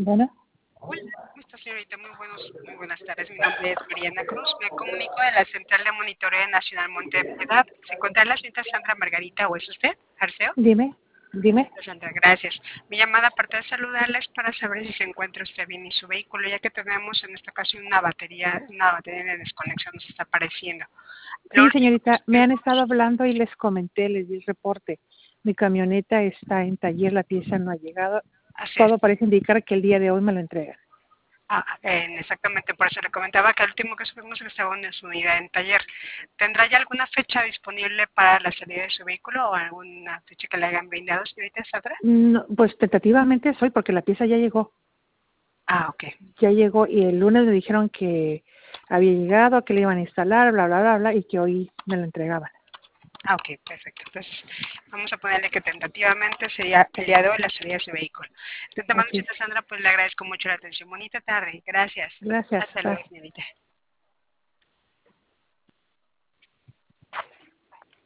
Bueno, Hola, ¿cómo está, señorita? Muy buenas tardes. Mi nombre es Mariana Cruz. Me comunico de la Central de Monitoreo Nacional Monte de Piedad. ¿Se encuentra la señorita Sandra Margarita o es usted, Arceo? dime. Sandra, gracias. Mi llamada, aparte de saludarles, para saber si se encuentra usted bien y su vehículo, ya que tenemos en esta ocasión una batería de desconexión nos está apareciendo. Lo Sí, único que señorita, me han estado estuvimos, hablando y les comenté, les di el reporte. Mi camioneta está en taller, la pieza no ha llegado. así es. Todo parece indicar que el día de hoy me lo entregan. Exactamente, por eso le comentaba que el último que supimos es que estaba en su unidad en taller. ¿Tendrá ya alguna fecha disponible para la salida de su vehículo o alguna fecha que le hayan brindado, señorita Sandra? No, pues tentativamente soy porque la pieza ya llegó. Ok. Ya llegó y el lunes me dijeron que había llegado, que le iban a instalar, bla, bla, bla, bla, y que hoy me lo entregaban. Ok, perfecto. Entonces, vamos a ponerle que tentativamente sería el día de hoy la salida de su vehículo. De antemano, Así es. señorita Sandra, pues le agradezco mucho la atención. Bonita tarde. Gracias. Gracias. Hasta luego, Bye. señorita.